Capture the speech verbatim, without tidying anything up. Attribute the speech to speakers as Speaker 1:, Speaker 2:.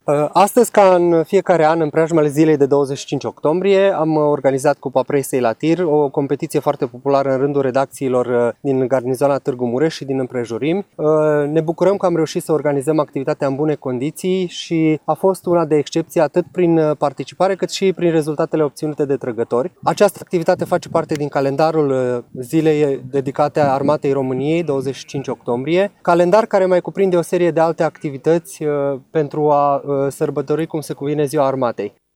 Speaker 1: Astăzi, ca în fiecare an, în preajmele zilei de douăzeci și cinci octombrie, am organizat Cupa Presei la Tir, o competiție foarte populară în rândul redacțiilor din garnizoana Târgu Mureș și din împrejurimi. Ne bucurăm că am reușit să organizăm activitatea în bune condiții și a fost una de excepție atât prin participare cât și prin rezultatele obținute de trăgători. Această activitate face parte din calendarul zilei dedicate Armatei României, douăzeci și cinci octombrie, calendar care mai cuprinde o serie de alte activități pentru a sărbători cum se cuvine Ziua Armatei.